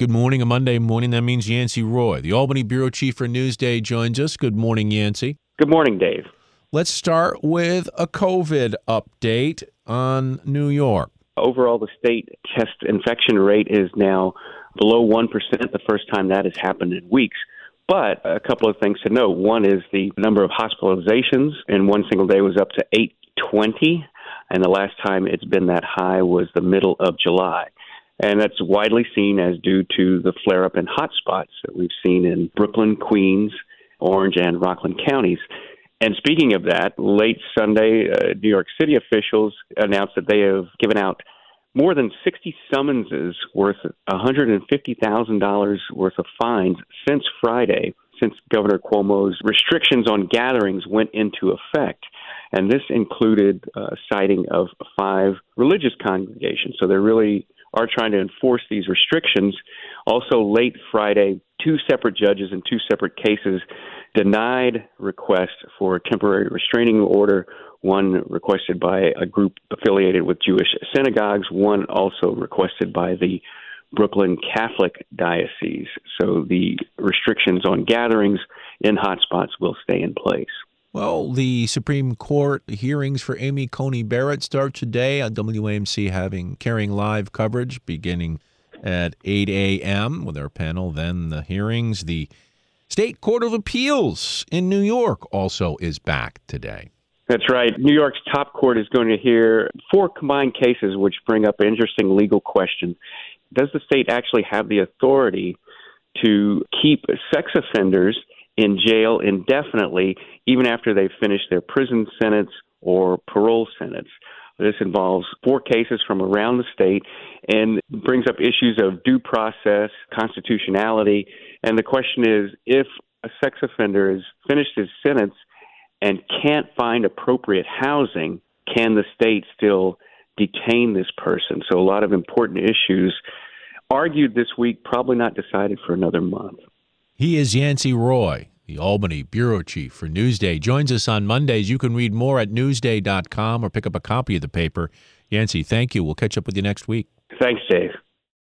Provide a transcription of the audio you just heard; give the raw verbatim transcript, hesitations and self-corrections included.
Good morning, a Monday morning. That means Yancey Roy, the Albany Bureau Chief for Newsday, joins us. Good morning, Yancey. Good morning, Dave. Let's start with a COVID update on New York. Overall, the state chest infection rate is now below one percent, the first time that has happened in weeks. But a couple of things to note. One is the number of hospitalizations in one single day was up to eight twenty, and the last time it's been that high was the middle of July. And that's widely seen as due to the flare-up in hotspots that we've seen in Brooklyn, Queens, Orange, and Rockland counties. And speaking of that, late Sunday, uh, New York City officials announced that they have given out more than sixty summonses worth one hundred fifty thousand dollars worth of fines since Friday, since Governor Cuomo's restrictions on gatherings went into effect. And this included uh, citing of five religious congregations. So they're really are trying to enforce these restrictions. Also, late Friday, two separate judges in two separate cases denied requests for a temporary restraining order, one requested by a group affiliated with Jewish synagogues, one also requested by the Brooklyn Catholic Diocese. So the restrictions on gatherings in hotspots will stay in place. Well, the Supreme Court hearings for Amy Coney Barrett start today on W A M C, having carrying live coverage beginning at eight a.m. with our panel. Then the hearings. The State Court of Appeals in New York also is back today. That's right. New York's top court is going to hear four combined cases which bring up an interesting legal question. Does the state actually have the authority to keep sex offenders in jail indefinitely, even after they've finished their prison sentence or parole sentence? This involves four cases from around the state and brings up issues of due process, constitutionality. And the question is, if a sex offender has finished his sentence and can't find appropriate housing, can the state still detain this person? So a lot of important issues argued this week, probably not decided for another month. He is Yancey Roy, the Albany Bureau Chief for Newsday. Joins us on Mondays. You can read more at newsday dot com or pick up a copy of the paper. Yancey, thank you. We'll catch up with you next week. Thanks, Dave.